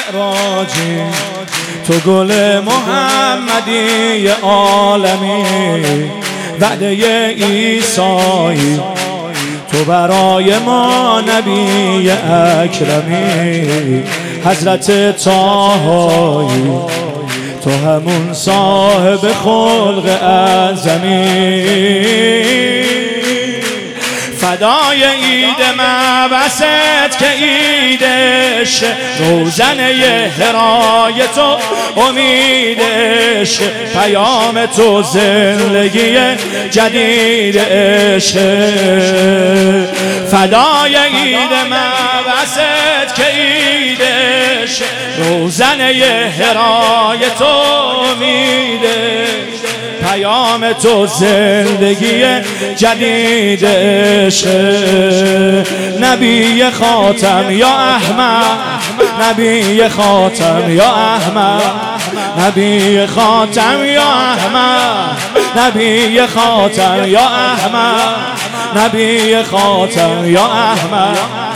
معراجی، تو گل محمدی عالمی، وعده عیسایی، تو برای ما نبی اکرمی، حضرت طاهایی، تو همون صاحب خلق اعظمی. فدای عید مبعثت که عیدش، روزنه هرای تو امیدش، پیام تو زندگی جدیدش. فدای عید مبعثت که عیدش، روزنه هرای تو امیدش، پیام تو زندگی جدیدش. نبی خاتم یا احمد، نبی خاتم یا احمد، نبی خاتم یا احمد، نبی خاتم یا احمد، نبی خاتم یا احمد،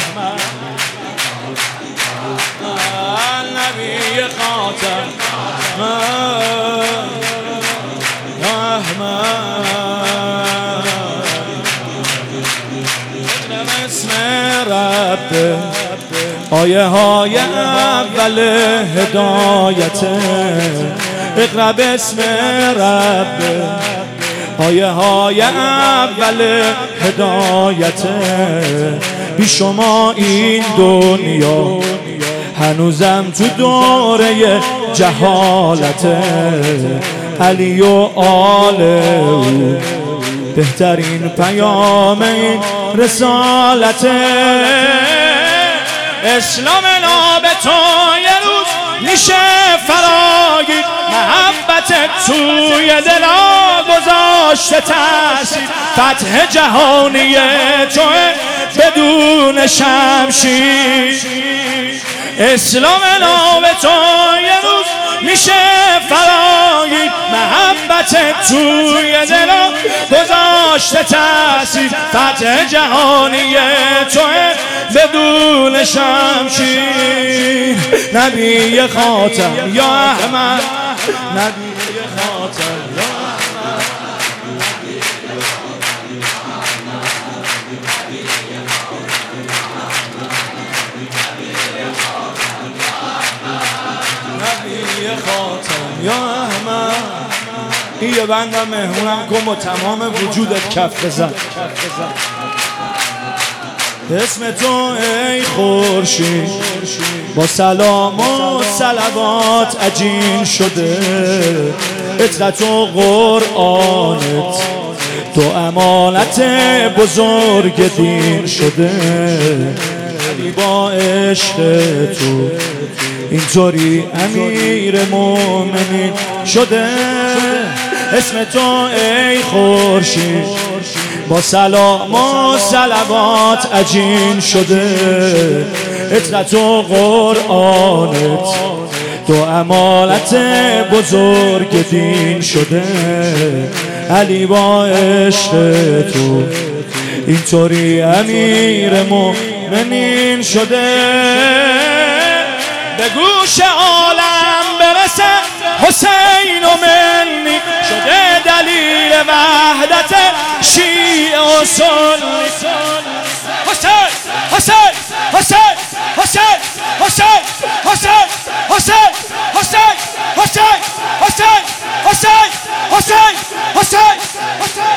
نبی خاتم اسم رب، آیه های اول هدایت، اقرا باسم رب، آیه های اول هدایت. بی شما این دنیا هنوزم تو دوره جهالت، علی و آل او بهترین پیام این رسالت. اسلام ناب تو یه روز میشه فراگیر، محبت توی دلا گذاشته تاثیر، فتح جهانی توه بدون شمشیر. اسلام ناب تو یه روز میشه فراگیر، محبت توی دلا گذاشته تاثیر، فتح جهانی توه بدون شمشیر. نبی خاتم یا احمد، نبی خاتم یا احمد، نبی خاتم یا احمد. این یه بندم مهمونم کن با تمام وجودت کف بزن. اسم تو ای خورشید با سلام و صلوات عجین شده، عطرت و قرآنت تو امانت بزرگ دین شده. علی با عشق تو اینطوری امیر مومنین شده. اسم تو ای خورشید با سلام و صلوات عجین شده، عطرت و قرآنت تو امانت بزرگ دین شده. علی با عشق تو اینطوری امیر مومنین شده. به گوش عالم برسه حسین و منی شده دلیل وحدت شیعه و سنی. حسین حسین حسین حسین حسین حسین حسین حسین حسین حسین حسین حسین حسین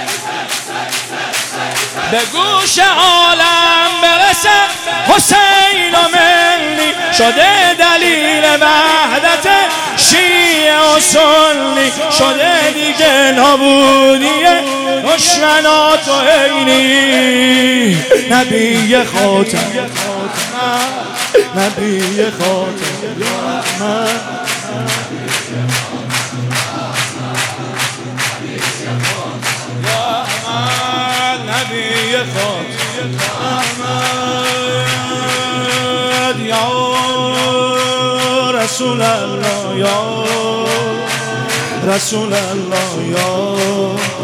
به گوش عالم برسه حسین و منی شده دلیل وحدت شیعه و سنی. شده دیگه نابودیه دشمنات و عینی. نبی خاتم، نبی خاتم یا احمد، نبی خاتم احمد یا رسول الله، یا رسول الله، یا